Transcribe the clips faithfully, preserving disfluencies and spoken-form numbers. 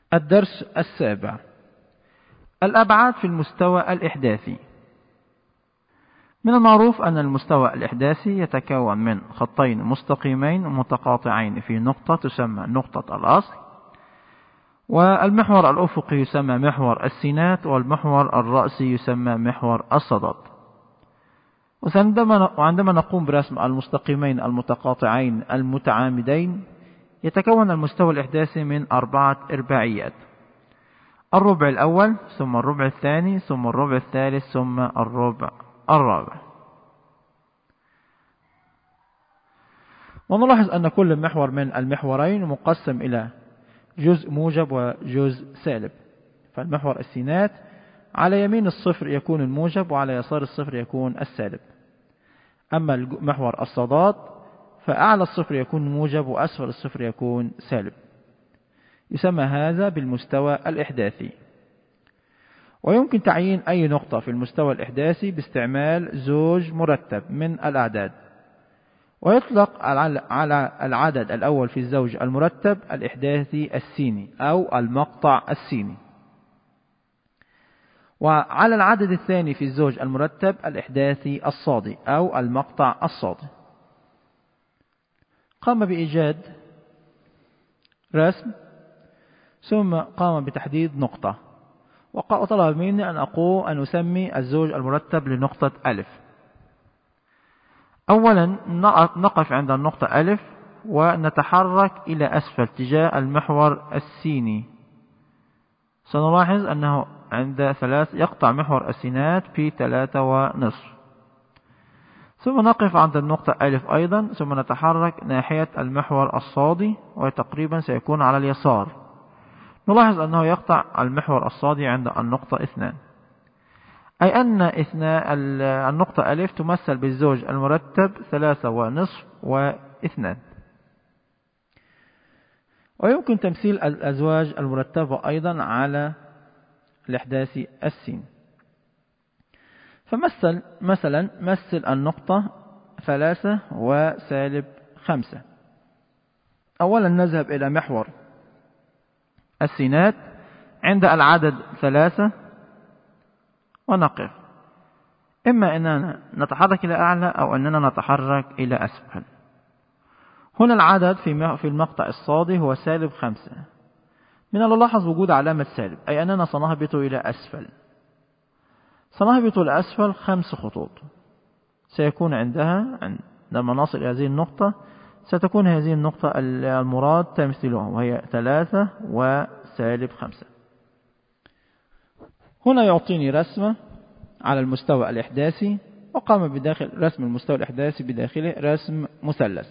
الدرس السابع: الأبعاد في المستوى الإحداثي. من المعروف أن المستوى الإحداثي يتكون من خطين مستقيمين متقاطعين في نقطة تسمى نقطة الأصل، والمحور الأفقي يسمى محور السينات، والمحور الرأسي يسمى محور الصدد. وعندما نقوم برسم المستقيمين المتقاطعين المتعامدين يتكون المستوى الإحداثي من أربعة إرباعيات: الربع الأول، ثم الربع الثاني، ثم الربع الثالث، ثم الربع الرابع. ونلاحظ أن كل محور من المحورين مقسم إلى جزء موجب وجزء سالب. فالمحور السينات على يمين الصفر يكون الموجب، وعلى يسار الصفر يكون السالب. أما محور الصادات فأعلى الصفر يكون موجب وأسفل الصفر يكون سالب. يسمى هذا بالمستوى الإحداثي. ويمكن تعيين أي نقطة في المستوى الإحداثي باستعمال زوج مرتب من الأعداد، ويطلق على العدد الأول في الزوج المرتب الإحداثي السيني أو المقطع السيني، وعلى العدد الثاني في الزوج المرتب الإحداثي الصادي أو المقطع الصادي. قام بإيجاد رسم، ثم قام بتحديد نقطة، وطلب مني أن أقوم أن أسمي الزوج المرتب لنقطة ألف. أولا نقف عند النقطة ألف ونتحرك إلى أسفل تجاه المحور السيني. سنلاحظ أنه عند ثلاث يقطع محور السينات في ثلاثة ونصف. ثم نقف عند النقطة ألف أيضا، ثم نتحرك ناحية المحور الصادي، وتقريبا سيكون على اليسار. نلاحظ أنه يقطع المحور الصادي عند النقطة اثنان، أي أن النقطة ألف تمثل بالزوج المرتب ثلاثة ونصف واثنان. ويمكن تمثيل الأزواج المرتبة أيضا على الإحداثي السين. فمثل مثلا مثل النقطة ثلاثة وسالب خمسة. أولا نذهب إلى محور السينات عند العدد ثلاثة ونقف، إما أننا نتحرك إلى أعلى أو أننا نتحرك إلى أسفل. هنا العدد في المقطع الصادي هو سالب خمسة. من نلاحظ وجود علامة سالب، أي أننا سنهبط إلى أسفل. سنهبط إلى أسفل خمس خطوط. سيكون عندها عندما نصل إلى هذه النقطة ستكون هذه النقطة المراد تمثيلها، وهي ثلاثة وسالب خمسة. هنا يعطيني رسمة على المستوى الإحداثي، وقام بداخل رسم المستوى الإحداثي بداخله رسم مثلث.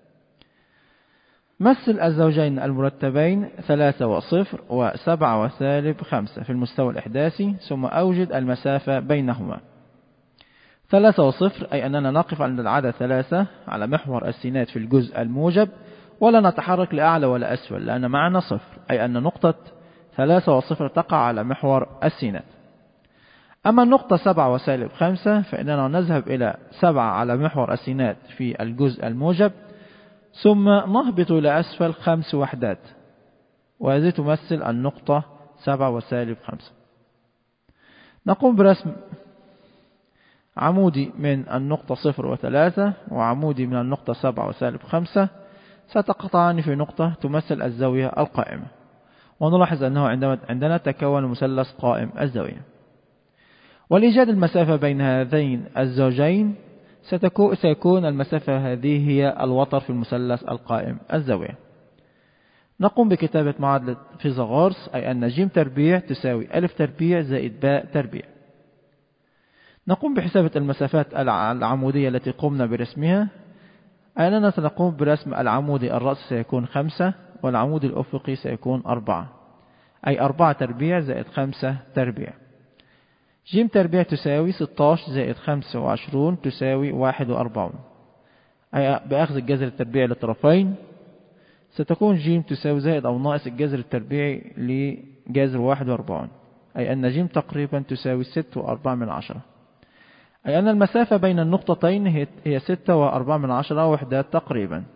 مثل الزوجين المرتبين ثلاثة وصفر وسبعة وسالب خمسة في المستوى الإحداثي، ثم أوجد المسافة بينهما. ثلاثة وصفر أي أننا نقف عند العدد ثلاثة على محور السينات في الجزء الموجب، ولا نتحرك لأعلى ولا أسفل، لأن معنا صفر، أي أن نقطة ثلاثة وصفر تقع على محور السينات. أما النقطة سبعة وسالب خمسة فإننا نذهب إلى سبعة على محور السينات في الجزء الموجب، ثم نهبط إلى أسفل خمس وحدات، وهذه تمثل النقطة سبعة وسالب خمسة. نقوم برسم عمودي من النقطة صفر وثلاثة، وعمودي من النقطة سبعة وسالب خمسة، ستقطعان في نقطة تمثل الزاوية القائمة. ونلاحظ أنه عندما عندنا تكون مثلث قائم الزاوية. ولإيجاد المسافة بين هذين الزوجين سيكون المسافة هذه هي الوتر في المثلث القائم الزاوية. نقوم بكتابة معادلة فيثاغورس، أي أن ج تربيع تساوي ألف تربيع زائد باء تربيع. نقوم بحسابة المسافات العمودية التي قمنا برسمها، أي أننا سنقوم برسم العمودي الرأس سيكون خمسة، والعمودي الأفقي سيكون أربعة، أي أربعة تربيع زائد خمسة تربيع. ج تربيع تساوي ستة عشر زائد خمسة وعشرون تساوي واحد وأربعون، أي بأخذ الجذر التربيعي للطرفين ستكون ج تساوي زائد أو ناقص الجذر التربيعي لجذر واحد وأربعون، أي أن ج تقريبا تساوي ستة وأربعة من عشرة، أي أن المسافة بين النقطتين هي ستة وأربعة من عشرة وحدات تقريبا.